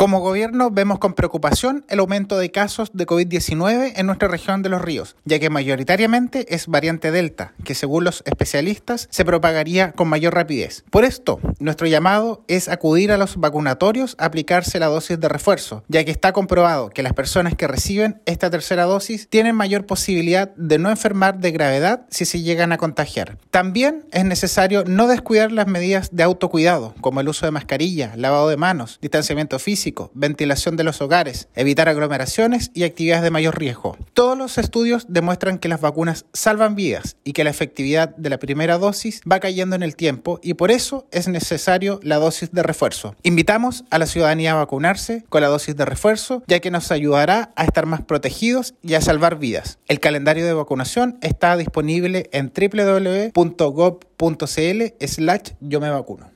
Como gobierno vemos con preocupación el aumento de casos de COVID-19 en nuestra región de Los Ríos, ya que mayoritariamente es variante Delta, que según los especialistas se propagaría con mayor rapidez. Por esto, nuestro llamado es acudir a los vacunatorios a aplicarse la dosis de refuerzo, ya que está comprobado que las personas que reciben esta tercera dosis tienen mayor posibilidad de no enfermar de gravedad si se llegan a contagiar. También es necesario no descuidar las medidas de autocuidado, como el uso de mascarilla, lavado de manos, distanciamiento físico, ventilación de los hogares, evitar aglomeraciones y actividades de mayor riesgo. Todos los estudios demuestran que las vacunas salvan vidas y que la efectividad de la primera dosis va cayendo en el tiempo y por eso es necesario la dosis de refuerzo. Invitamos a la ciudadanía a vacunarse con la dosis de refuerzo, ya que nos ayudará a estar más protegidos y a salvar vidas. El calendario de vacunación está disponible en www.gov.cl/yomevacuno.